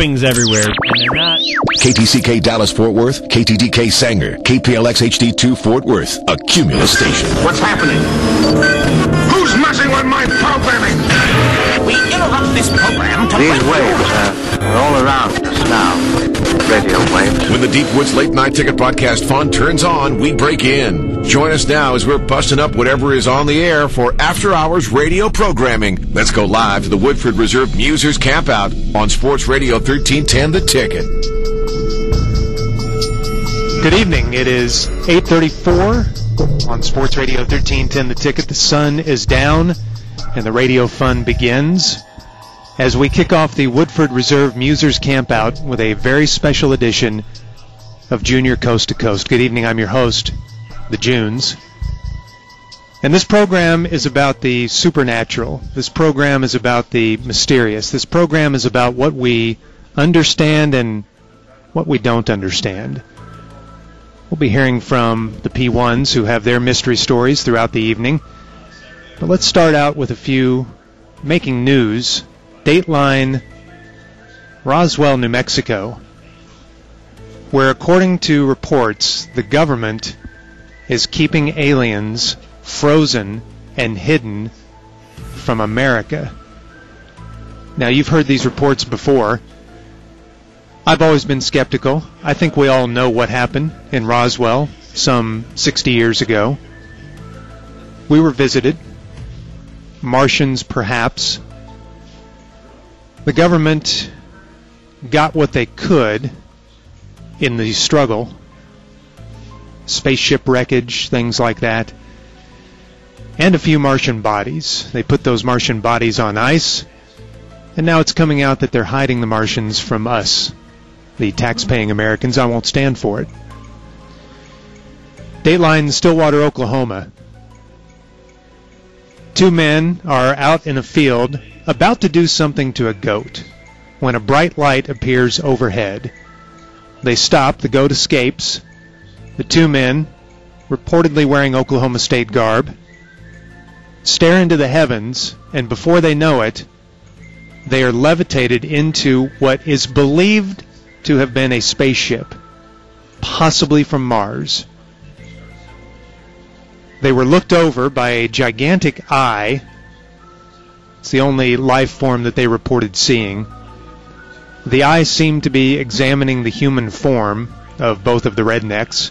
droppings everywhere, and they're not. KTCK Dallas Fort Worth, KTDK Sanger, KPLX HD2 Fort Worth, a Cumulus station. What's happening? Who's messing with my programming? We interrupt this program to... These waves are all around us now. Radio waves. When the Deep Woods Late Night Ticket Podcast fun turns on, we break in. Join us now as we're busting up whatever is on the air for after-hours radio programming. Let's go live to the Woodford Reserve Musers Campout on Sports Radio 1310 The Ticket. Good evening. It is 8:34 on Sports Radio 1310 The Ticket. The sun is down and the radio fun begins as we kick off the Woodford Reserve Musers Campout with a very special edition of Junior Coast to Coast. Good evening. I'm your host, the Junes. And this program is about the supernatural. This program is about the mysterious. This program is about what we understand and what we don't understand. We'll be hearing from the P1s who have their mystery stories throughout the evening. But let's start out with a few making news. Dateline, Roswell, New Mexico, where according to reports, the government is keeping aliens frozen and hidden from America. Now, you've heard these reports before. I've always been skeptical. I think we all know what happened in Roswell some 60 years ago. We were visited. Martians, perhaps. The government got what they could in the struggle. Spaceship wreckage, things like that. And a few Martian bodies. They put those Martian bodies on ice, and now it's coming out that they're hiding the Martians from us, the tax-paying Americans. I won't stand for it. Dateline, Stillwater, Oklahoma. Two men are out in a field about to do something to a goat when a bright light appears overhead. They stop, the goat escapes. The two men, reportedly wearing Oklahoma State garb, stare into the heavens, and before they know it, they are levitated into what is believed to have been a spaceship, possibly from Mars. They were looked over by a gigantic eye. It's the only life form that they reported seeing. The eye seemed to be examining the human form of both of the rednecks.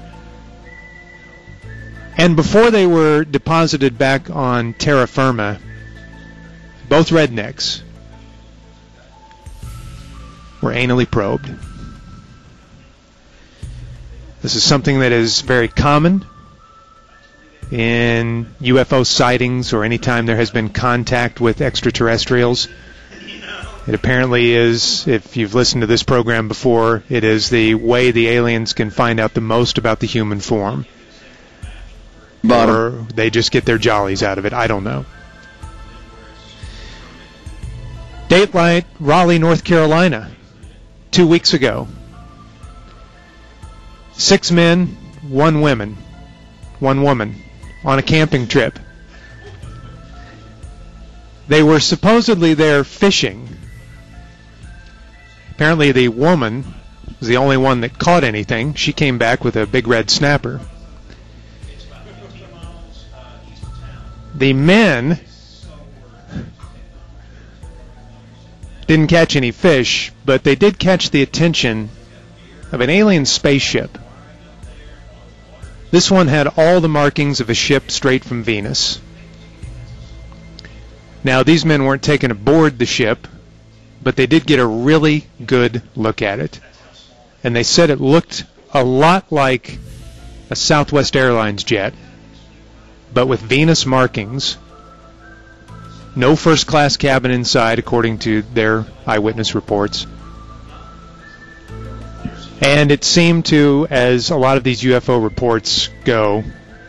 And before they were deposited back on terra firma, both rednecks were anally probed. This is something that is very common in UFO sightings or any time there has been contact with extraterrestrials. It apparently is, if you've listened to this program before, it is the way the aliens can find out the most about the human form. Or they just get their jollies out of it. I don't know. Dateline, Raleigh, North Carolina, 2 weeks ago. 6 men, 1 woman on a camping trip. They were supposedly there fishing. Apparently the woman was the only one that caught anything. She came back with a big red snapper. The men didn't catch any fish, but they did catch the attention of an alien spaceship. This one had all the markings of a ship straight from Venus. Now, these men weren't taken aboard the ship, but they did get a really good look at it. And they said it looked a lot like a Southwest Airlines jet, but with Venus markings. No first-class cabin inside, according to their eyewitness reports. And it seemed to, as a lot of these UFO reports go,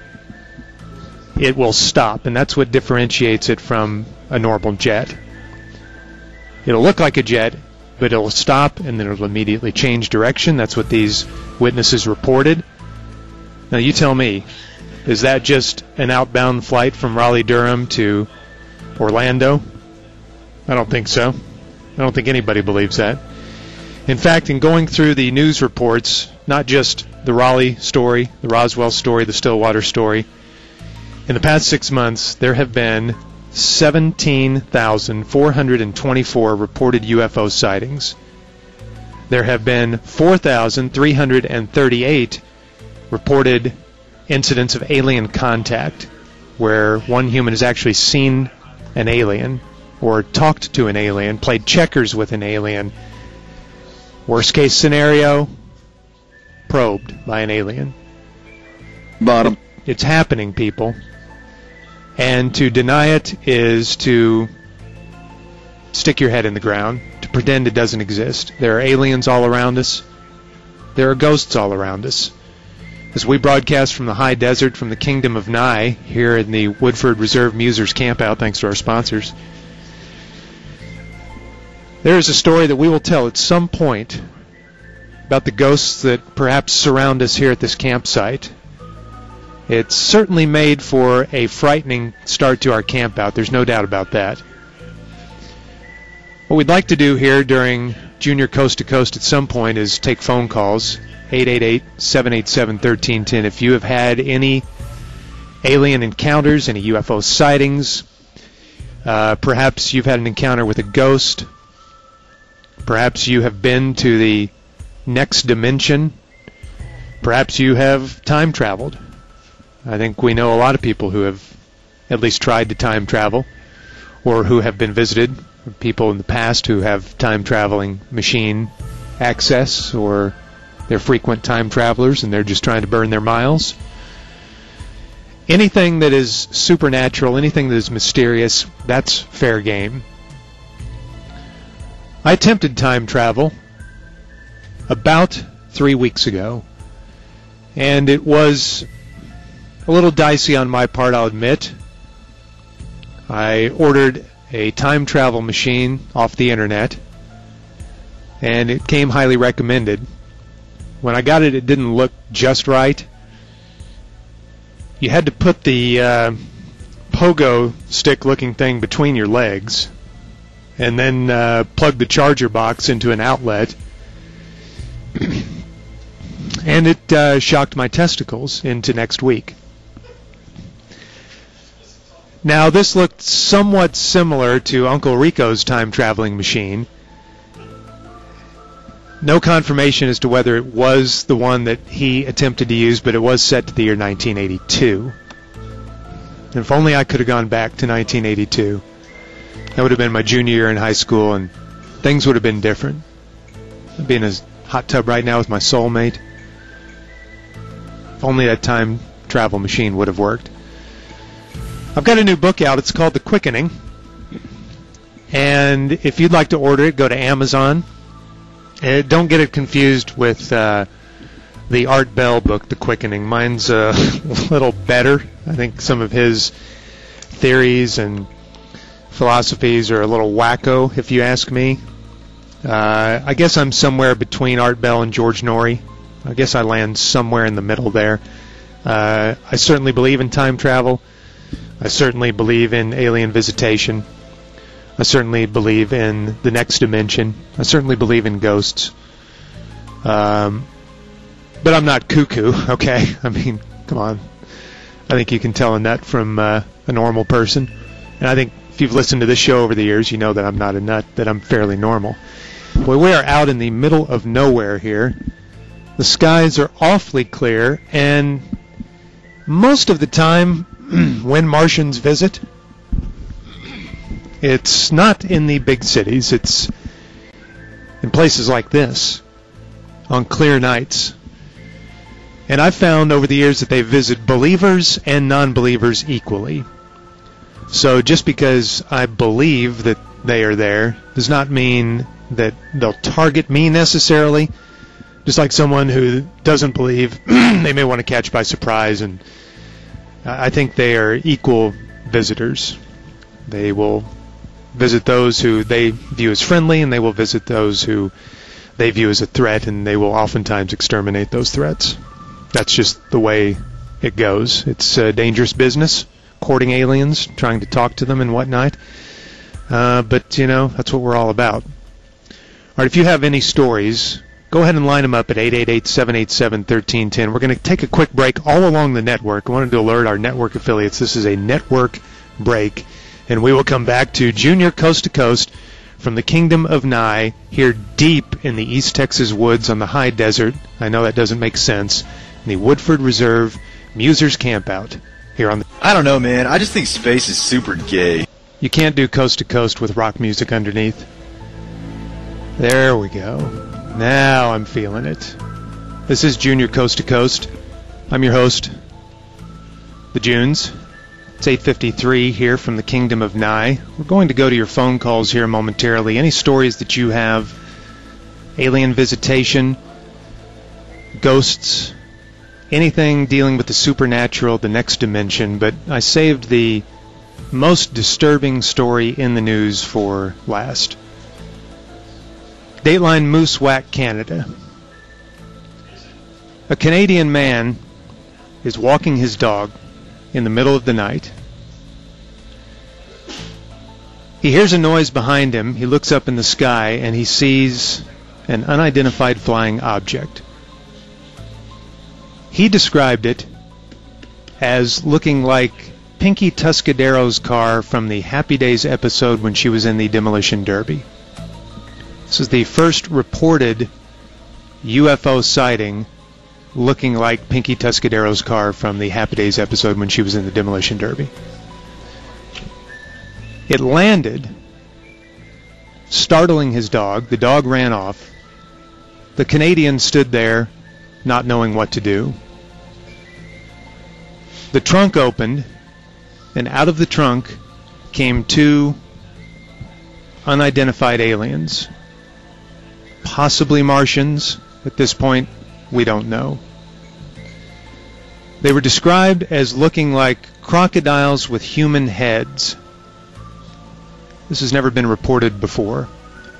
it will stop, and that's what differentiates it from a normal jet. It'll look like a jet, but it'll stop, and then it'll immediately change direction. That's what these witnesses reported. Now, you tell me, is that just an outbound flight from Raleigh-Durham to Orlando? I don't think so. I don't think anybody believes that. In fact, in going through the news reports, not just the Raleigh story, the Roswell story, the Stillwater story, in the past 6 months, there have been 17,424 reported UFO sightings. There have been 4,338 reported incidents of alien contact, where one human has actually seen an alien, or talked to an alien, played checkers with an alien. Worst case scenario, probed by an alien. Bottom. It's happening, people. And to deny it is to stick your head in the ground, to pretend it doesn't exist. There are aliens all around us. There are ghosts all around us. As we broadcast from the high desert, from the kingdom of Nye, here in the Woodford Reserve Musers Campout, thanks to our sponsors, there is a story that we will tell at some point about the ghosts that perhaps surround us here at this campsite. It's certainly made for a frightening start to our campout. There's no doubt about that. What we'd like to do here during Junior Coast to Coast at some point is take phone calls, 888-787-1310. If you have had any alien encounters, any UFO sightings, perhaps you've had an encounter with a ghost, perhaps you have been to the next dimension, perhaps you have time traveled. I think we know a lot of people who have at least tried to time travel, or who have been visited, people in the past who have time-traveling machine access, or they're frequent time travelers and they're just trying to burn their miles. Anything that is supernatural, anything that is mysterious, that's fair game. I attempted time travel about 3 weeks ago, and it was a little dicey on my part, I'll admit. I ordered a time travel machine off the internet, and it came highly recommended. When I got it, it didn't look just right. You had to put the pogo stick looking thing between your legs, and then plug the charger box into an outlet, and it shocked my testicles into next week. Now, this looked somewhat similar to Uncle Rico's time-traveling machine. No confirmation as to whether it was the one that he attempted to use, but it was set to the year 1982. And if only I could have gone back to 1982. That would have been my junior year in high school, and things would have been different. I'd be in a hot tub right now with my soulmate. If only that time travel machine would have worked. I've got a new book out. It's called The Quickening. And if you'd like to order it, go to Amazon. Don't get it confused with the Art Bell book, The Quickening. Mine's a little better. I think some of his theories and philosophies are a little wacko, if you ask me. I guess I'm somewhere between Art Bell and George Norrie. I guess I land somewhere in the middle there. I certainly believe in time travel. I certainly believe in alien visitation. I certainly believe in the next dimension. I certainly believe in ghosts. But I'm not cuckoo, okay? I mean, come on. I think you can tell a nut from a normal person. And I think if you've listened to this show over the years, you know that I'm not a nut, that I'm fairly normal. Well, we are out in the middle of nowhere here. The skies are awfully clear, and most of the time, when Martians visit, it's not in the big cities. It's in places like this, on clear nights. And I've found over the years that they visit believers and non-believers equally. So just because I believe that they are there does not mean that they'll target me necessarily. Just like someone who doesn't believe, they may want to catch by surprise, and I think they are equal visitors. They will visit those who they view as friendly, and they will visit those who they view as a threat, and they will oftentimes exterminate those threats. That's just the way it goes. It's a dangerous business, courting aliens, trying to talk to them and whatnot. But, you know, that's what we're all about. right, if you have any stories, go ahead and line them up at 888-787-1310. We're going to take a quick break all along the network. I wanted to alert our network affiliates this is a network break, and we will come back to Junior Coast to Coast from the Kingdom of Nye, here deep in the East Texas woods on the high desert. I know that doesn't make sense. The Woodford Reserve Musers Campout here on the... I don't know, man. I just think space is super gay. You can't do Coast to Coast with rock music underneath. There we go. Now I'm feeling it. This is Junior Coast to Coast. I'm your host, the Junes. It's 8:53 here from the Kingdom of Nye. We're going to go to your phone calls here momentarily. Any stories that you have, alien visitation, ghosts, anything dealing with the supernatural, the next dimension, but I saved the most disturbing story in the news for last. Dateline Moosewhack, Canada. A Canadian man is walking his dog in the middle of the night. He hears a noise behind him. He looks up in the sky and he sees an unidentified flying object. He described it as looking like Pinky Tuscadero's car from the Happy Days episode when she was in the Demolition Derby. This is the first reported UFO sighting looking like Pinky Tuscadero's car from the Happy Days episode when she was in the Demolition Derby. It landed, startling his dog. The dog ran off. The Canadian stood there, not knowing what to do. The trunk opened, and out of the trunk came two unidentified aliens. Possibly Martians. At this point, we don't know. They were described as looking like crocodiles with human heads. This has never been reported before.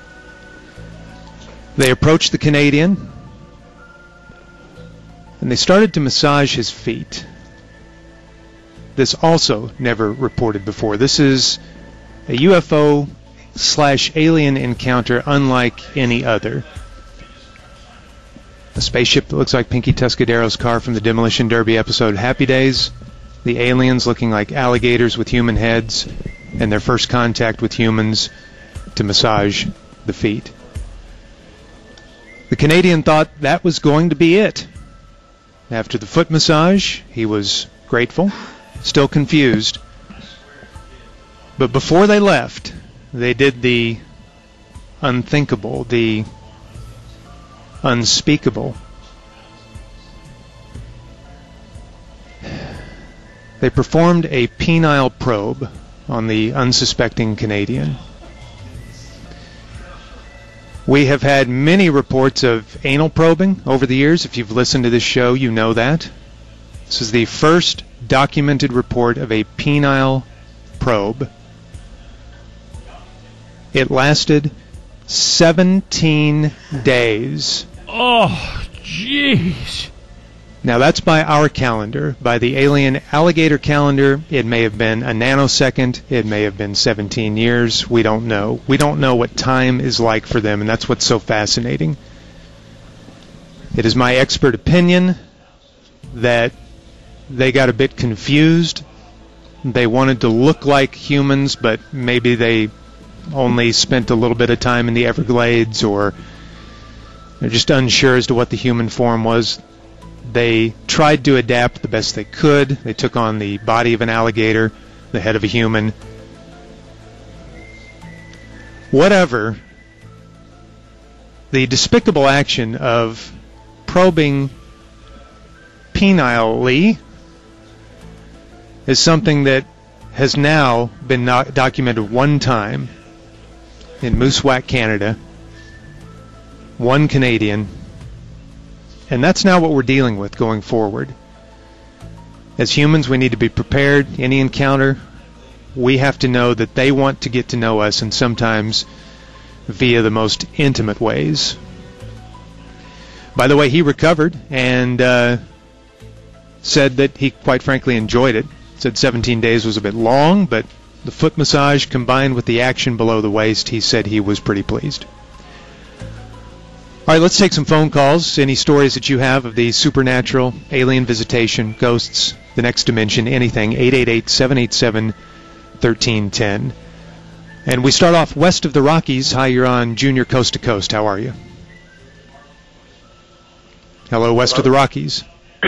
They approached the Canadian, and they started to massage his feet. This also never reported before. This is a UFO/alien encounter unlike any other. A spaceship that looks like Pinky Tuscadero's car from the Demolition Derby episode Happy Days. The aliens looking like alligators with human heads, and their first contact with humans to massage the feet. The Canadian thought that was going to be it. After the foot massage, he was grateful, still confused. But before they left, they did the unthinkable, the unspeakable. They performed a penile probe on the unsuspecting Canadian. We have had many reports of anal probing over the years. If you've listened to this show, you know that. This is the first documented report of a penile probe. It lasted 17 days. Oh, jeez. Now that's by our calendar. By the alien alligator calendar, it may have been a nanosecond. It may have been 17 years. We don't know. We don't know what time is like for them, and that's what's so fascinating. It is my expert opinion that they got a bit confused. They wanted to look like humans, but maybe they only spent a little bit of time in the Everglades, or they're just unsure as to what the human form was. They tried to adapt the best they could. They took on the body of an alligator, the head of a human. Whatever. The despicable action of probing penilely is something that has now been documented one time in Moosewhack, Canada. One Canadian. And that's now what we're dealing with going forward. As humans, we need to be prepared. Any encounter, we have to know that they want to get to know us, and sometimes via the most intimate ways. By the way, he recovered and said that he quite frankly enjoyed it. Said 17 days was a bit long, but the foot massage combined with the action below the waist, he said he was pretty pleased. All right, let's take some phone calls. Any stories that you have of the supernatural, alien visitation, ghosts, the next dimension, anything, 888-787-1310. And we start off west of the Rockies. Hi, you're on Junior Coast to Coast. How are you? Hello, west of the Rockies.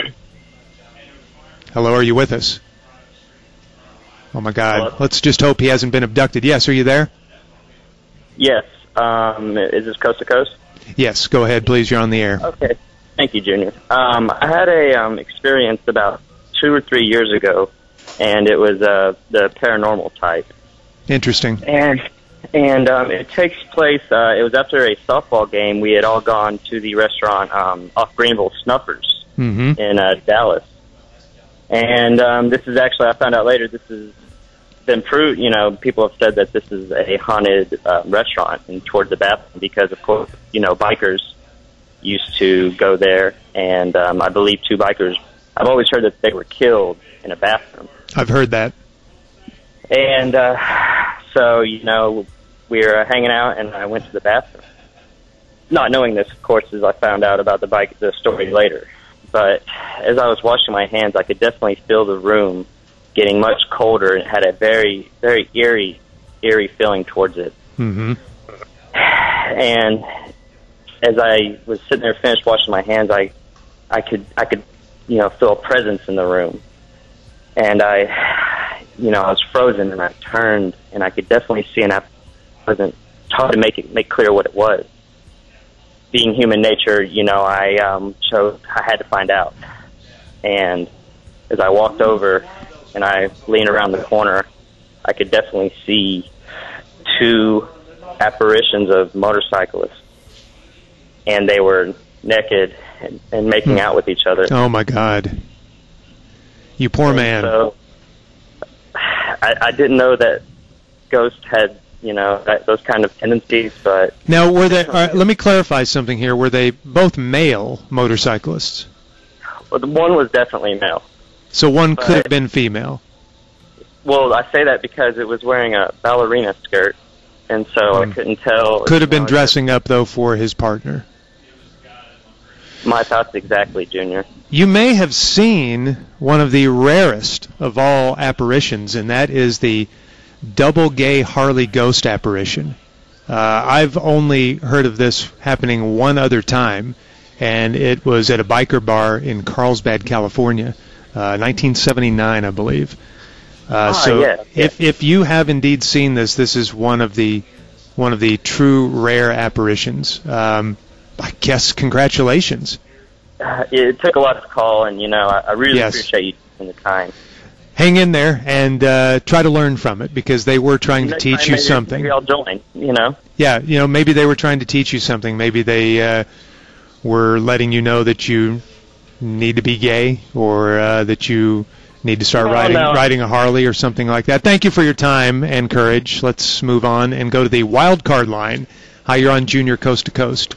Hello, are you with us? Oh, my God. Hello? Let's just hope he hasn't been abducted. Yes, are you there? Yes. Is this Coast to Coast? Yes, go ahead, please. You're on the air. Okay. Thank you, Junior. I had a experience about 2 or 3 years ago, and it was the paranormal type. Interesting. And it takes place, it was after a softball game. We had all gone to the restaurant off Greenville, Snuffers, in Dallas. And this is actually, I found out later, this has been proved, people have said that this is a haunted restaurant and toward the bathroom because, of course, bikers used to go there. And I believe 2 bikers, I've always heard that they were killed in a bathroom. I've heard that. And so, we were hanging out, and I went to the bathroom. Not knowing this, of course, as I found out about the story later. But as I was washing my hands, I could definitely feel the room getting much colder, and it had a very, very eerie feeling towards it. Mm-hmm. And as I was sitting there, finished washing my hands, I could feel a presence in the room. And I was frozen, and I turned, and I could definitely see an presence. It's hard to make clear what it was. Being human nature, I had to find out. And as I walked over and I leaned around the corner, I could definitely see 2 apparitions of motorcyclists. And they were naked and making out with each other. Oh, my God. You poor man. So I didn't know that ghosts had, those kind of tendencies, but... Now, were they... let me clarify something here. Were they both male motorcyclists? Well, the one was definitely male. So one could have been female? Well, I say that because it was wearing a ballerina skirt, and so I couldn't tell... Could have been dressing up, though, for his partner. My thoughts exactly, Junior. You may have seen one of the rarest of all apparitions, and that is the double gay Harley ghost apparition. I've only heard of this happening one other time, and it was at a biker bar in Carlsbad, California, 1979, I believe. If you have indeed seen this, this is one of the true rare apparitions. I guess congratulations. It took a lot to call, and I really appreciate you taking the time. Hang in there and try to learn from it, because they were trying to teach you something. Maybe I'll join, Yeah, maybe they were trying to teach you something. Maybe they were letting you know that you need to be gay, or that you need to start riding a Harley or something like that. Thank you for your time and courage. Let's move on and go to the wild card line. Hi, you're on Junior Coast to Coast.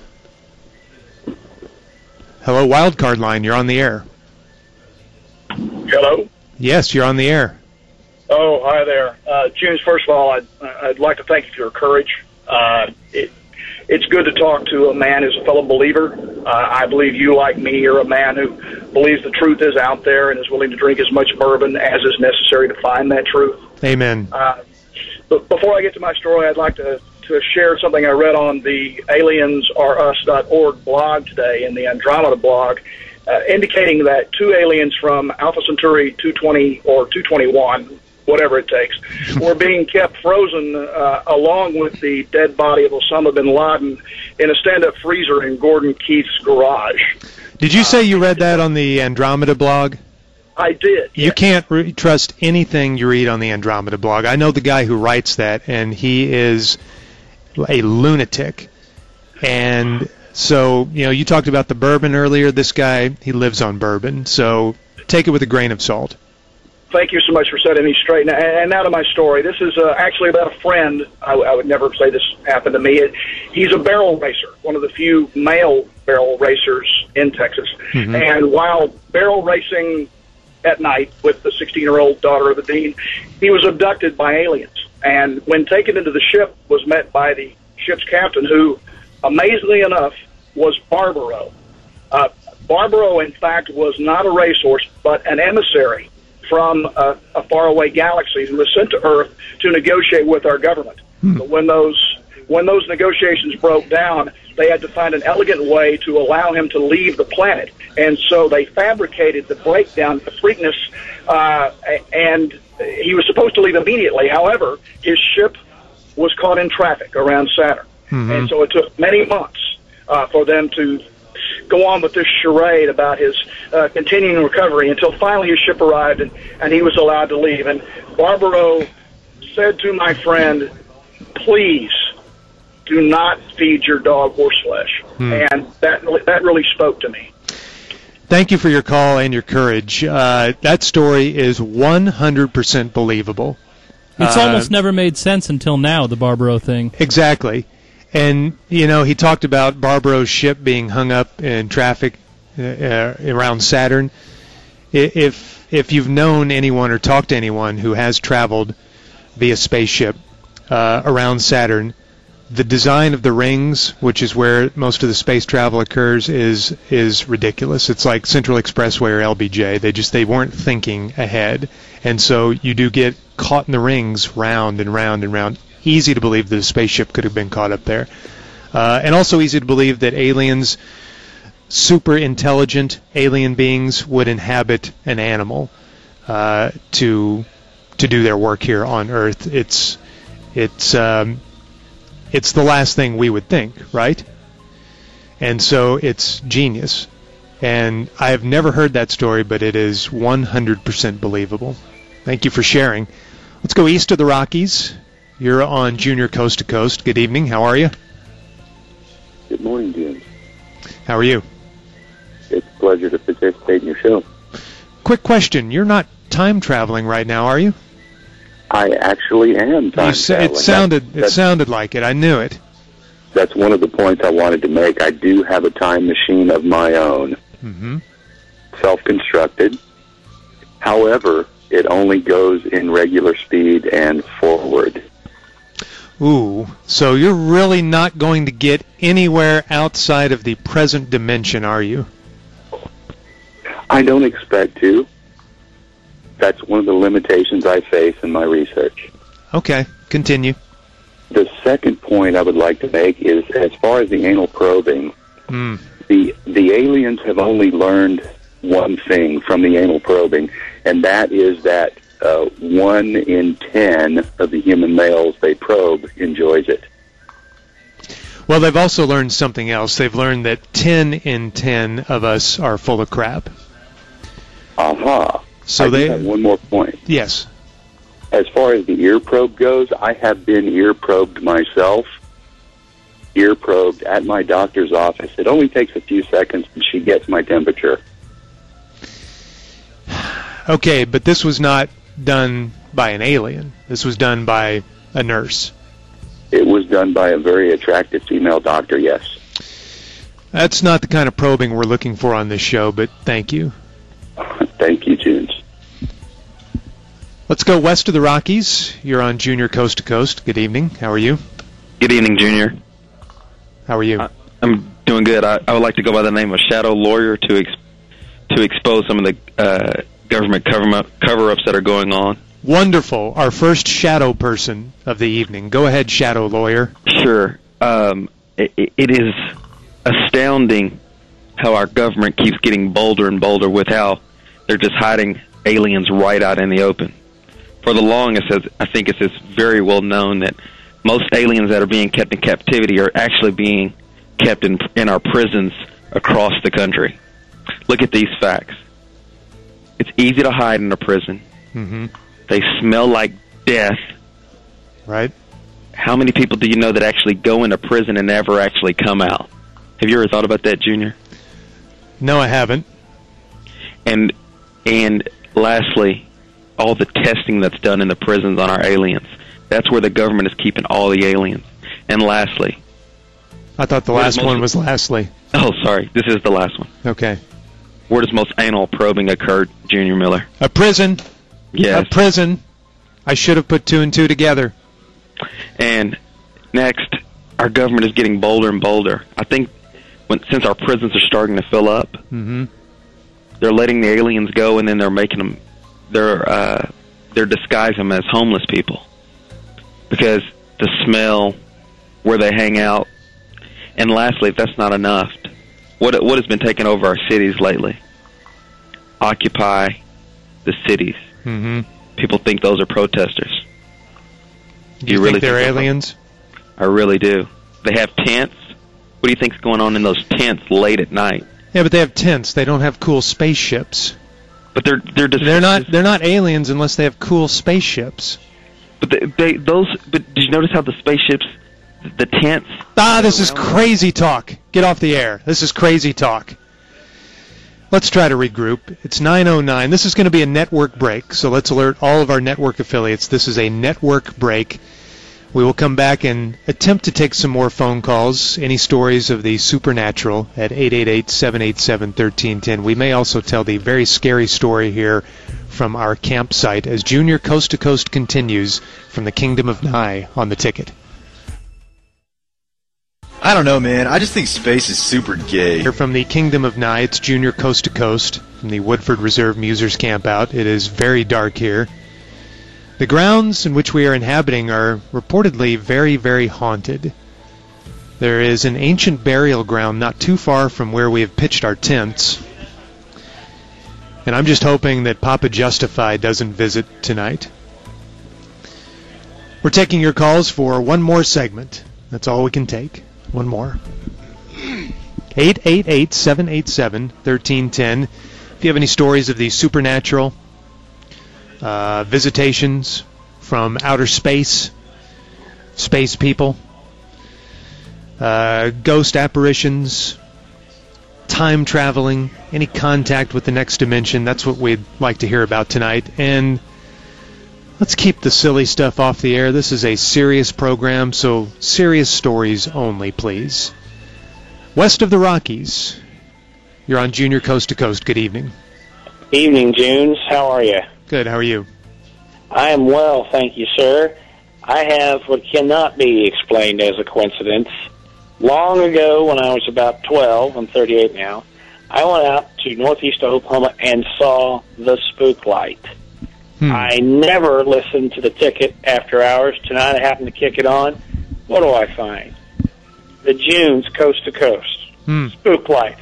Hello, wild card line. You're on the air. Hello? Yes, you're on the air. Oh, hi there. Junior, first of all, I'd like to thank you for your courage. It's good to talk to a man who's a fellow believer. I believe you, like me, are a man who believes the truth is out there and is willing to drink as much bourbon as is necessary to find that truth. Amen. But before I get to my story, I'd like to share something I read on the aliensareus.org blog today, in the Andromeda blog, indicating that 2 aliens from Alpha Centauri 220 or 221, whatever it takes, were being kept frozen along with the dead body of Osama bin Laden in a stand-up freezer in Gordon Keith's garage. Did you say you read that on the Andromeda blog? I did. You can't trust anything you read on the Andromeda blog. I know the guy who writes that, and he is a lunatic. And so, you talked about the bourbon earlier. This guy, he lives on bourbon, so take it with a grain of salt. Thank you so much for setting me straight. And now to my story. This is actually about a friend. I would never say this happened to me. He's a barrel racer, one of the few male barrel racers in Texas. Mm-hmm. And while barrel racing at night with the 16-year-old daughter of the dean, he was abducted by aliens. And when taken into the ship, was met by the ship's captain, who, amazingly enough, was Barbaro. Barbaro, in fact, was not a racehorse, but an emissary from a faraway galaxy who was sent to Earth to negotiate with our government. But when those negotiations broke down, they had to find an elegant way to allow him to leave the planet. And so they fabricated the breakdown, the Preakness, and he was supposed to leave immediately. However, his ship was caught in traffic around Saturn. And so it took many months for them to go on with this charade about his continuing recovery until finally his ship arrived and he was allowed to leave. And Barbaro said to my friend, please do not feed your dog horseflesh. And that really spoke to me. Thank you for your call and your courage. That story is 100% believable. It's almost never made sense until now, the Barbaro thing. Exactly. And, you know, he talked about Barbaro's ship being hung up in traffic around Saturn. If you've known anyone or talked to anyone who has traveled via spaceship around Saturn, the design of the rings, which is where most of the space travel occurs, is ridiculous. It's like Central Expressway or LBJ. They weren't thinking ahead. And so you do get caught in the rings round and round and round. Easy to believe that a spaceship could have been caught up there. And also easy to believe that aliens, super intelligent alien beings, would inhabit an animal to do their work here on Earth. It's the last thing we would think, right? And so it's genius. And I have never heard that story, but it is 100% believable. Thank you for sharing. Let's go east of the Rockies. You're on Junior Coast to Coast. Good evening. How are you? Good morning, Jim. How are you? It's a pleasure to participate in your show. Quick question. You're not time traveling right now, are you? I actually am time traveling. It sounded like it. I knew it. That's one of the points I wanted to make. I do have a time machine of my own. Self-constructed. However, it only goes in regular speed and forward. Ooh, so you're really not going to get anywhere outside of the present dimension, are you? I don't expect to. That's one of the limitations I face in my research. Okay, continue. The second point I would like to make is, as far as the anal probing, the aliens have only learned one thing from the anal probing, and that is that 1 in 10 of the human males they probe enjoys it. Well, they've also learned something else. They've learned that 10 in 10 of us are full of crap. Aha. So I have one more point. Yes. As far as the ear probe goes, I have been ear probed myself. Ear probed at my doctor's office. It only takes a few seconds, and she gets my temperature. Okay, but this was not done by an alien. This was done by a nurse. It was done by a very attractive female doctor, yes. That's not the kind of probing we're looking for on this show, but thank you. Thank you, Junes. Let's go west of the Rockies. You're on Junior Coast to Coast. Good evening. How are you? Good evening, Junior. How are you? I'm doing good. I would like to go by the name of Shadow Lawyer to expose some of the government cover-ups that are going on. Wonderful. Our first shadow person of the evening. Go ahead, Shadow Lawyer. Sure. It is astounding how our government keeps getting bolder and bolder with how they're just hiding aliens right out in the open. For the longest, I think it's very well known that most aliens that are being kept in captivity are actually being kept in our prisons across the country. Look at these facts. It's easy to hide in a prison. Mm-hmm. They smell like death. Right. How many people do you know that actually go into prison and never actually come out? Have you ever thought about that, Junior? No, I haven't. And lastly, all the testing that's done in the prisons on our aliens. That's where the government is keeping all the aliens. And lastly... I thought the last one was lastly. Oh, sorry. This is the last one. Okay. Where does most anal probing occur, Junior Miller? A prison. Yes. A prison. I should have put 2 and 2 together. And next, our government is getting bolder and bolder. I think since our prisons are starting to fill up, they're letting the aliens go, and then they're making them, they're disguising them as homeless people because the smell, where they hang out, and lastly, if that's not enough, what has been taking over our cities lately? Occupy the cities. People think those are protesters. Do you really think they're aliens? I really do. They have tents. What do you think's going on in those tents late at night? Yeah, but they have tents. They don't have cool spaceships. But they're not aliens unless they have cool spaceships. But But did you notice how the spaceships, the tents? This is crazy talk. Get off the air. This is crazy talk. Let's try to regroup. It's 9:09. This is going to be a network break, so let's alert all of our network affiliates. This is a network break. We will come back and attempt to take some more phone calls, any stories of the supernatural at 888-787-1310. We may also tell the very scary story here from our campsite as Junior Coast to Coast continues from the Kingdom of Nye on the ticket. I don't know, man. I just think space is super gay. Here from the Kingdom of Nye, it's Junior Coast to Coast from the Woodford Reserve Musers Campout. It is very dark here. The grounds in which we are inhabiting are reportedly very, very haunted. There is an ancient burial ground not too far from where we have pitched our tents. And I'm just hoping that Papa Justify doesn't visit tonight. We're taking your calls for one more segment. That's all we can take. One more. 888-787-1310. If you have any stories of the supernatural, visitations from outer space, space people, ghost apparitions, time traveling, any contact with the next dimension, that's what we'd like to hear about tonight. And let's keep the silly stuff off the air. This is a serious program, so serious stories only, please. West of the Rockies, you're on Junior Coast to Coast. Good evening. Evening, Junes. How are you? Good. How are you? I am well, thank you, sir. I have what cannot be explained as a coincidence. Long ago, when I was about 12, I'm 38 now, I went out to northeast Oklahoma and saw the spook light. I never listened to the ticket after hours. Tonight I happened to kick it on. What do I find? The Junes Coast to Coast. Spook light.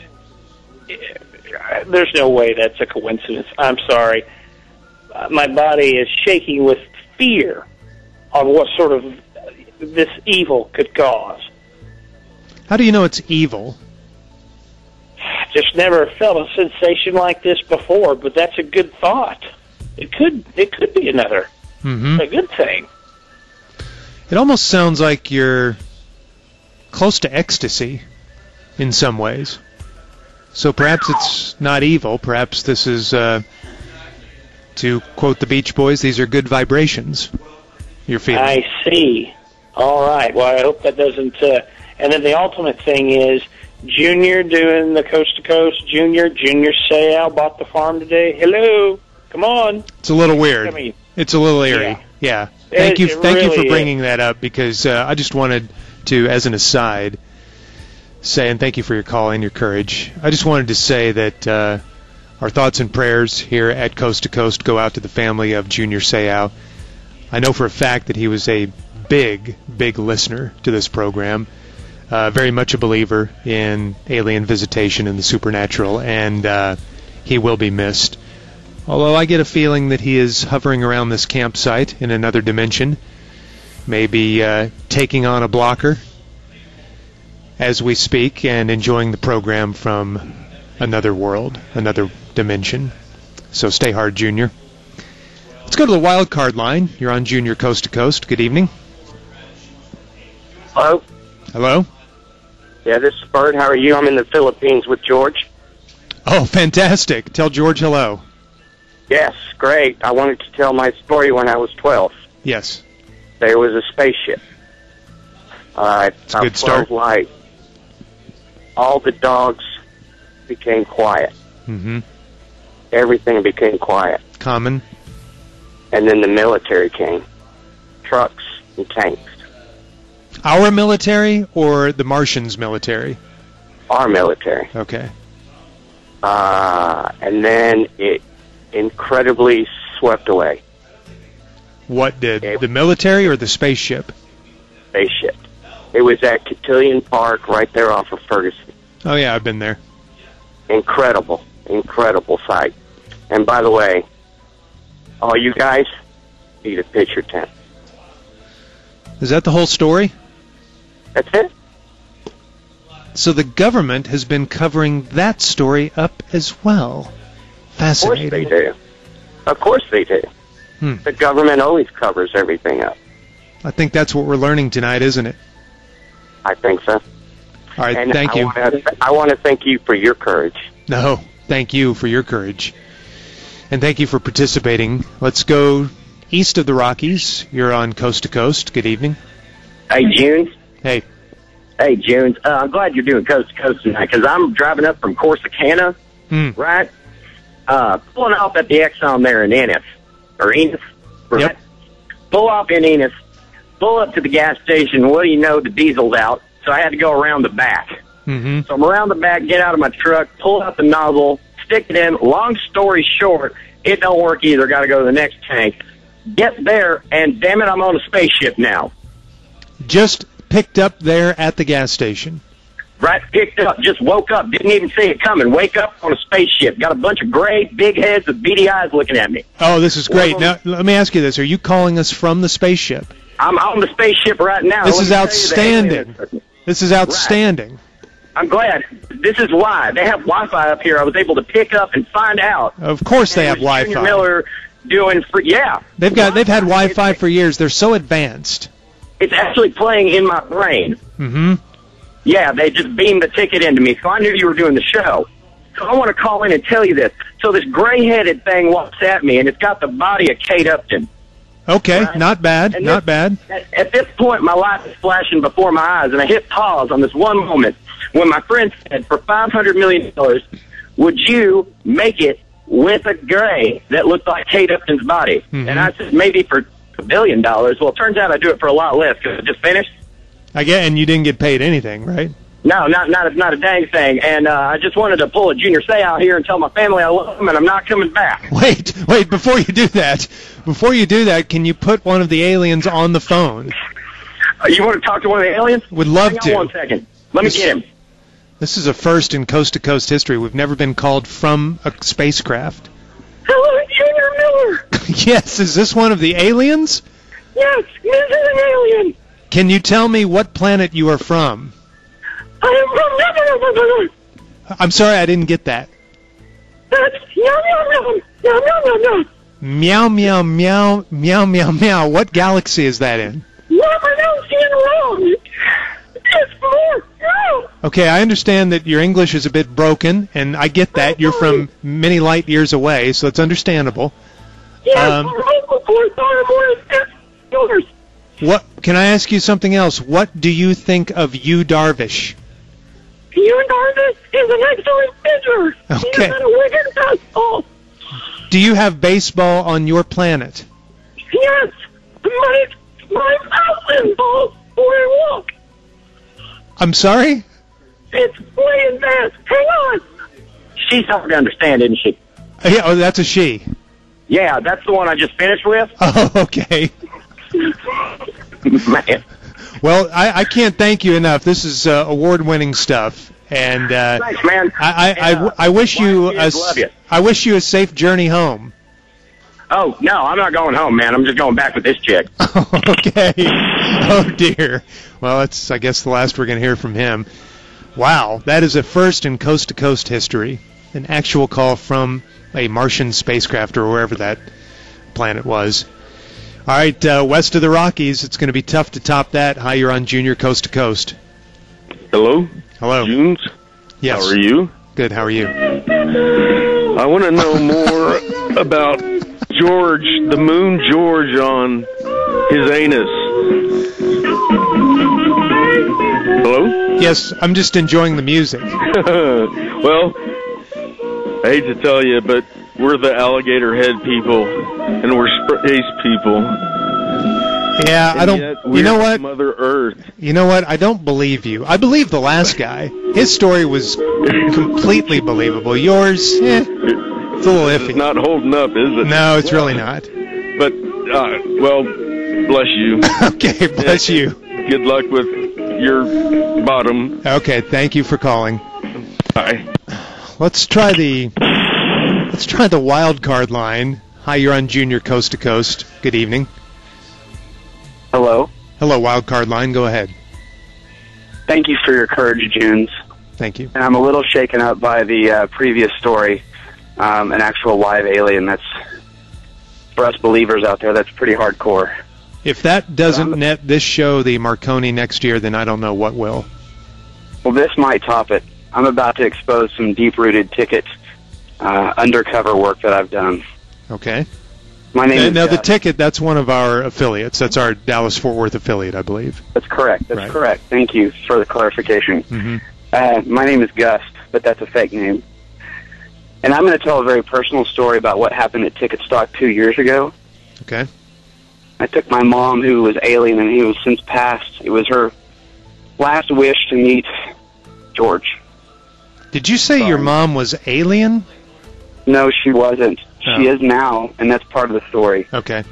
There's no way that's a coincidence. I'm sorry. My body is shaking with fear on what sort of this evil could cause. How do you know it's evil? Just never felt a sensation like this before, but that's a good thought. It could be another a good thing. It almost sounds like you're close to ecstasy in some ways. So perhaps it's not evil. Perhaps this is, to quote the Beach Boys, these are good vibrations you're feeling. I see. All right. Well, I hope that doesn't... and then the ultimate thing is Junior doing the Coast to Coast. Junior Seau bought the farm today. Hello. Come on. It's a little weird. I mean, it's a little eerie. Yeah. Thank you for bringing that up, because I just wanted to, as an aside, say, and thank you for your call and your courage, I just wanted to say that our thoughts and prayers here at Coast to Coast go out to the family of Junior Seau. I know for a fact that he was a big, big listener to this program, very much a believer in alien visitation and the supernatural, and he will be missed. Although I get a feeling that he is hovering around this campsite in another dimension, maybe taking on a blocker as we speak and enjoying the program from another world, another dimension. So stay hard, Junior. Let's go to the wild card line. You're on Junior Coast to Coast. Good evening. Hello. Hello. Yeah, this is Bert. How are you? I'm in the Philippines with George. Oh, fantastic. Tell George hello. Yes, great. I wanted to tell my story when I was 12. Yes. There was a spaceship. It's a good start. Light. All the dogs became quiet. Everything became quiet. Common. And then the military came. Trucks and tanks. Our military or the Martians' military? our military. Okay. And then it incredibly swept away. What did? The military or the spaceship? Spaceship. It was at Cotillion Park right there off of Ferguson. Oh, yeah, I've been there. Incredible sight. And by the way, all you guys need a picture tent. Is that the whole story? That's it. So the government has been covering that story up as well. Fascinating. Of course they do. Of course they do. The government always covers everything up. I think that's what we're learning tonight, isn't it? I think so. All right, and thank you. I want to thank you for your courage. No, thank you for your courage. And thank you for participating. Let's go east of the Rockies. You're on Coast to Coast. Good evening. Hey, Junes. Hey. Hey, Junes. I'm glad you're doing Coast to Coast tonight because I'm driving up from Corsicana, right? Pulling off at the Exxon there in Ennis. Right? Yep. Pull off in Ennis. Pull up to the gas station. What do you know? The diesel's out. So I had to go around the back. Mm-hmm. So I'm around the back, get out of my truck, pull out the nozzle, stick it in. Long story short, it don't work either. Got to go to the next tank. Get there, and damn it, I'm on a spaceship now. Just picked up there at the gas station. Right, picked up, just woke up, didn't even see it coming. Wake up on a spaceship. Got a bunch of gray, big heads with beady eyes looking at me. Oh, this is great. Now, let me ask you this. Are you calling us from the spaceship? I'm on the spaceship right now. This is outstanding. This is outstanding. Right. I'm glad. This is why. They have Wi-Fi up here. I was able to pick up and find out. Of course they have Wi-Fi. Junior Miller doing They've had Wi-Fi for years. They're so advanced. It's actually playing in my brain. Mm-hmm. Yeah, they just beamed the ticket into me, so I knew you were doing the show. So I want to call in and tell you this. So this gray-headed thing walks at me, and it's got the body of Kate Upton. Okay, right? not bad, and not bad. At this point, my life is flashing before my eyes, and I hit pause on this one moment when my friend said, for $500 million, would you make it with a gray that looked like Kate Upton's body? Mm-hmm. And I said, maybe for $1 billion. Well, it turns out I do it for a lot less because I just finished. And you didn't get paid anything, right? No, not a dang thing. And I just wanted to pull a Junior Say out here and tell my family I love them and I'm not coming back. Wait, before you do that, can you put one of the aliens on the phone? You want to talk to one of the aliens? Would love to. Hang on 1 second. Let me get him. This is a first in coast-to-coast history. We've never been called from a spacecraft. Hello, Junior Miller. Yes, is this one of the aliens? Yes, this is an alien. Can you tell me what planet you are from? I am from... I'm sorry, I didn't get that. That's meow, meow, meow, meow, meow, meow. Meow, meow, meow, meow, meow, meow. What galaxy is that in? You're pronouncing it wrong. It's more. No. Okay, I understand that your English is a bit broken, and I get that. You're from many light years away, so it's understandable. Yes, yours. What? Can I ask you something else? What do you think of Yu Darvish? Yu Darvish is an excellent pitcher. Okay. He's got a wicked fastball. Do you have baseball on your planet? Yes. My mountain ball for a walk. I'm sorry? It's way advanced. Hang on. She's hard to understand, isn't she? Yeah, oh, that's a she. Yeah, that's the one I just finished with. Oh, okay. Man. Well, I can't thank you enough. This is award-winning stuff, and thanks, man. I wish you a safe journey home. Oh no, I'm not going home, man. I'm just going back with this chick. Okay. Oh dear. Well, that's I guess the last we're going to hear from him. Wow, that is a first in coast-to-coast history. An actual call from a Martian spacecraft or wherever that planet was. All right, west of the Rockies, it's going to be tough to top that. Hi, you're on Junior Coast to Coast. Hello? Hello. Junes? Yes. How are you? Good, how are you? I want to know more about George, the Moon George on his anus. Hello? Yes, I'm just enjoying the music. Well, I hate to tell you, but we're the alligator head people, and we're space people. Yeah, I don't. You know what? Mother Earth. You know what? I don't believe you. I believe the last guy. His story was completely believable. Yours, it's a little iffy. It's not holding up, is it? No, it's really not. But, well, bless you. Okay, bless you. Good luck with your bottom. Okay, thank you for calling. Bye. Let's try the wild card line. Hi, you're on Junior Coast to Coast. Good evening. Hello. Hello, wild card line. Go ahead. Thank you for your courage, Junes. Thank you. And I'm a little shaken up by the previous story, an actual live alien. That's, for us believers out there, that's pretty hardcore. If that doesn't net this show the Marconi next year, then I don't know what will. Well, this might top it. I'm about to expose some deep-rooted ticket undercover work that I've done. Okay. My name is Now, the Ticket, that's one of our affiliates. That's our Dallas-Fort Worth affiliate, I believe. That's correct. That's correct. Thank you for the clarification. Mm-hmm. My name is Gus, but that's a fake name. And I'm going to tell a very personal story about what happened at Ticket Stock 2 years ago. Okay. I took my mom, who was alien and who was since passed. It was her last wish to meet George. Did you say your mom was alien? No, she wasn't. She is now, and that's part of the story. Okay.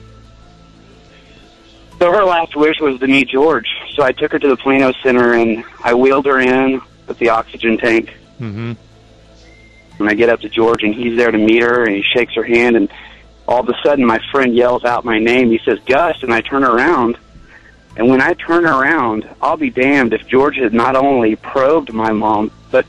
So her last wish was to meet George. So I took her to the Plano Center, and I wheeled her in with the oxygen tank. Mm-hmm. And I get up to George, and he's there to meet her, and he shakes her hand, and all of a sudden my friend yells out my name. He says, Gus, and I turn around. And when I turn around, I'll be damned if George had not only probed my mom, but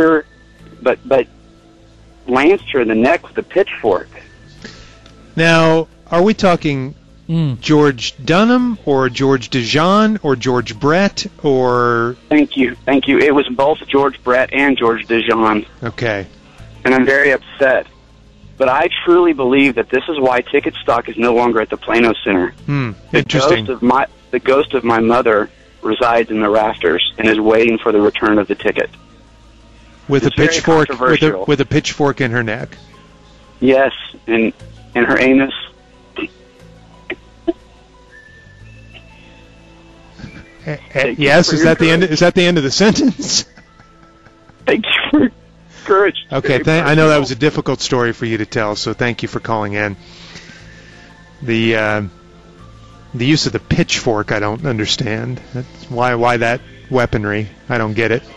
lanced her in the neck with a pitchfork. Now, are we talking George Dunham or George DeJean or George Brett or... Thank you. It was both George Brett and George DeJean. Okay. And I'm very upset. But I truly believe that this is why Ticket Stock is no longer at the Plano Center. Interesting. The ghost of my mother resides in the rafters and is waiting for the return of the ticket. With It's a pitchfork, very controversial. with a pitchfork in her neck. Yes, and her anus. Yes, is that the end? Is that the end of the sentence? Thank you for your courage. Okay, I know that was a difficult story for you to tell, so thank you for calling in. The use of the pitchfork, I don't understand. That's why that weaponry? I don't get it.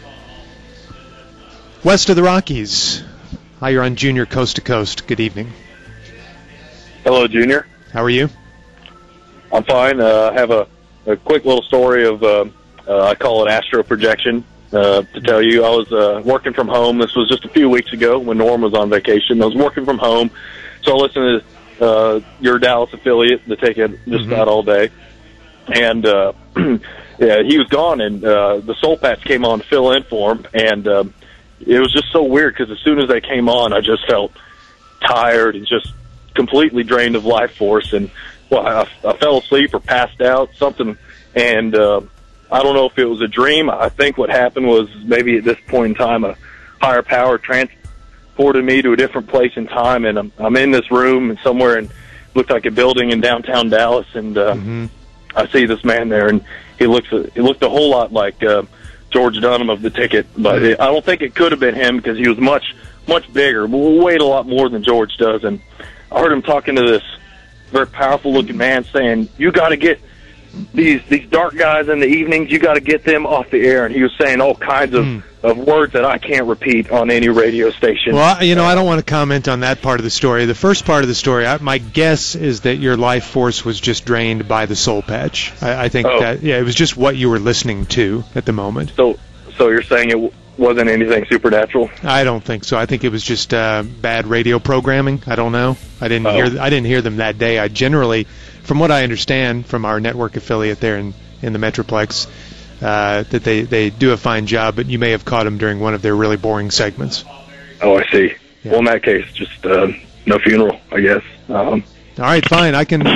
West of the Rockies. Hi, you're on Junior Coast to Coast. Good evening. Hello, Junior. How are you? I'm fine. I have a quick little story of, I call it astro projection, to tell you. I was working from home. This was just a few weeks ago when Norm was on vacation. I was working from home, so I listened to your Dallas affiliate, the Ticket, just about all day. And yeah, he was gone, and the Soul Patch came on to fill in for him, and it was just so weird because as soon as they came on, I just felt tired and just completely drained of life force. And well, I fell asleep or passed out, something. And I don't know if it was a dream. I think what happened was maybe at this point in time, a higher power transported me to a different place in time. And I'm in this room and somewhere, and looked like a building in downtown Dallas. And I see this man there, and he looked a whole lot like George Dunham of the Ticket, but I don't think it could have been him because he was much bigger, weighed a lot more than George does. And I heard him talking to this very powerful-looking man saying, you got to get these dark guys in the evenings, you got to get them off the air. And he was saying all kinds of words that I can't repeat on any radio station. Well, I don't want to comment on that part of the story. The first part of the story, my guess is that your life force was just drained by the Soul Patch. I think that, it was just what you were listening to at the moment. So you're saying it wasn't anything supernatural? I don't think so. I think it was just bad radio programming. I don't know. I didn't hear them that day. I generally, from what I understand from our network affiliate there in the Metroplex, that they do a fine job, but you may have caught them during one of their really boring segments. Oh, I see. Yeah. Well, in that case, just no funeral, I guess. All right, fine. I can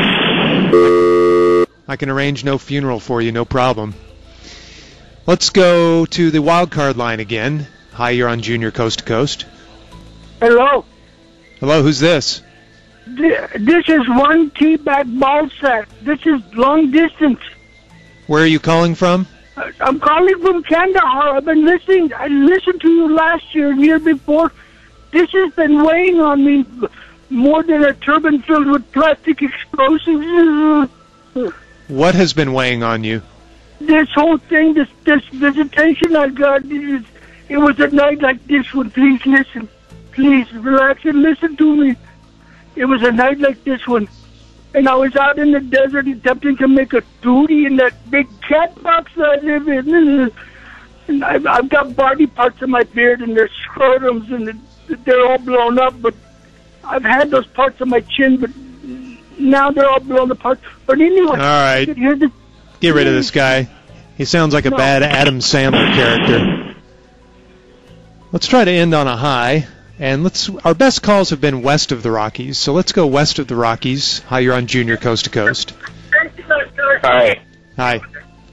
arrange no funeral for you, no problem. Let's go to the wild card line again. Hi, you're on Junior Coast to Coast. Hello. Hello, who's this? This is one teabag ball sack. This is long distance. Where are you calling from? I'm calling from Kandahar. I've been listening. I listened to you last year and year before. This has been weighing on me more than a turbine filled with plastic explosives. What has been weighing on you? This whole thing, this visitation I got, it was a night like this one. Please listen. Please relax and listen to me. It was a night like this one. And I was out in the desert attempting to make a duty in that big cat box I live in. And I've got body parts in my beard and there's scrotums and they're all blown up. But I've had those parts of my chin, but now they're all blown apart. But anyway, all right. Get rid of this guy. He sounds like a bad Adam Sandler character. Let's try to end on a high. And our best calls have been west of the Rockies, so let's go west of the Rockies. Hi, you're on Junior Coast to Coast. Hi. Hi.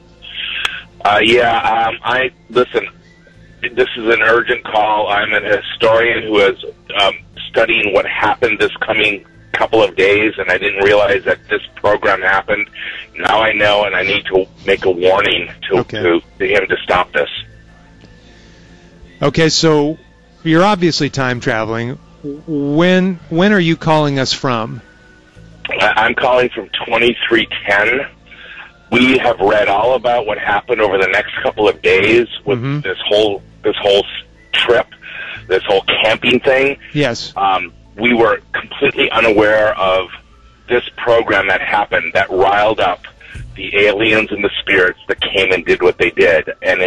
Listen, this is an urgent call. I'm an historian who is studying what happened this coming couple of days, and I didn't realize that this program happened. Now I know, and I need to make a warning to him to stop this. Okay, so you're obviously time traveling. When are you calling us from? I'm calling from 2310. We have read all about what happened over the next couple of days with this whole trip, this whole camping thing. Yes. We were completely unaware of this program that happened that riled up the aliens and the spirits that came and did what they did. And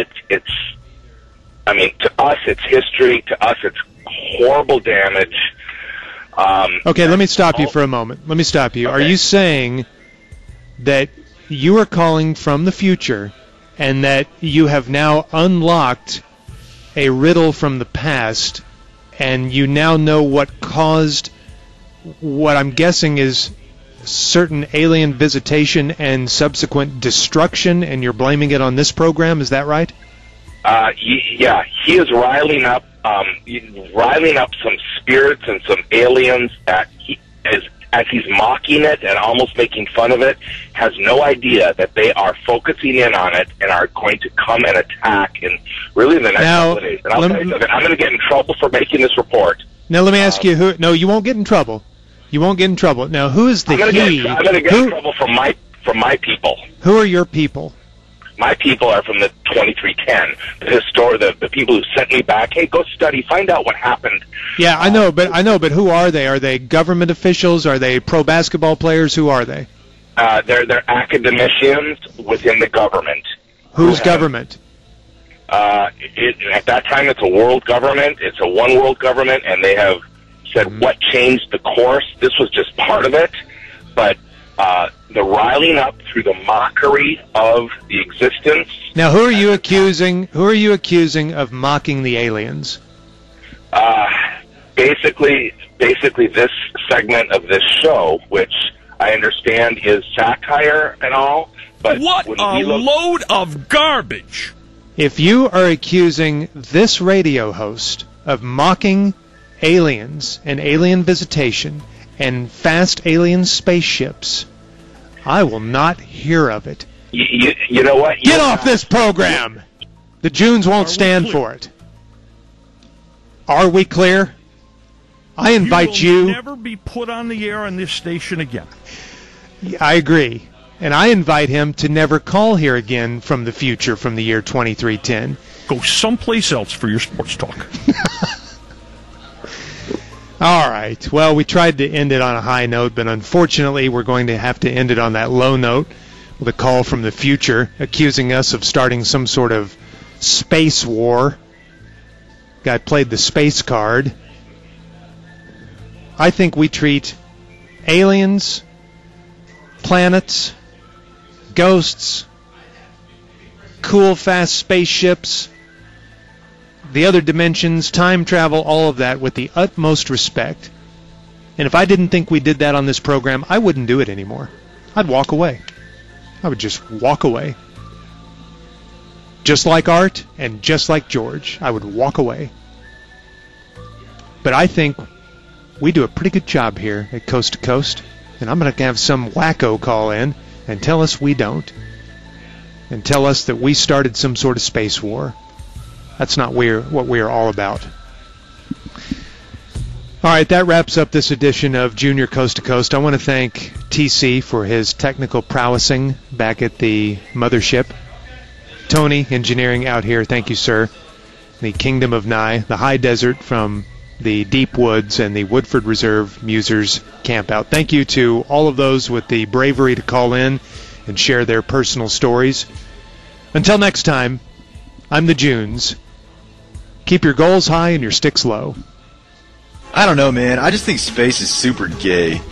to us, it's history. To us, it's horrible damage. Okay, let me stop you for a moment. Let me stop you. Okay. Are you saying that you are calling from the future and that you have now unlocked a riddle from the past and you now know what caused what I'm guessing is certain alien visitation and subsequent destruction, and you're blaming it on this program? Is that right? Yeah, he is riling up some spirits and some aliens that as he's mocking it and almost making fun of it, has no idea that they are focusing in on it and are going to come and attack in really the next couple of days. And I'll tell you something, I'm going to get in trouble for making this report. Now let me ask you who. No, you won't get in trouble. You won't get in trouble. Now, who is the he? I'm going to get in trouble from my people. Who are your people? My people are from the 2310. The people who sent me back. Hey, go study, find out what happened. Yeah, I know, but who are they? Are they government officials? Are they pro basketball players? Who are they? They're academicians within the government. Whose government? At that time, it's a world government. It's a one world government, and they have said what changed the course. This was just part of it, but the riling up through the mockery of the existence. Now, who are you accusing? Who are you accusing of mocking the aliens? Basically, this segment of this show, which I understand is satire and all, but what a load of garbage! If you are accusing this radio host of mocking aliens and alien visitation and fast alien spaceships, I will not hear of it. You know what? Get off this program! The Junes won't stand for it. Are we clear? I invite you... You will never be put on the air on this station again. I agree. And I invite him to never call here again from the future, from the year 2310. Go someplace else for your sports talk. All right. Well, we tried to end it on a high note, but unfortunately we're going to have to end it on that low note with a call from the future accusing us of starting some sort of space war. Guy played the space card. I think we treat aliens, planets, ghosts, cool, fast spaceships, the other dimensions, time travel, all of that with the utmost respect. And if I didn't think we did that on this program, I wouldn't do it anymore. I'd walk away. I would just walk away. Just like Art and just like George, I would walk away. But I think we do a pretty good job here at Coast to Coast, and I'm going to have some wacko call in and tell us we don't, and tell us that we started some sort of space war. That's not what we are all about. All right, that wraps up this edition of Junior Coast to Coast. I want to thank TC for his technical prowessing back at the mothership. Tony, engineering out here, thank you, sir. The Kingdom of Nye, the high desert from the deep woods, and the Woodford Reserve Musers camp out. Thank you to all of those with the bravery to call in and share their personal stories. Until next time, I'm the Junes. Keep your goals high and your sticks low. I don't know, man. I just think space is super gay.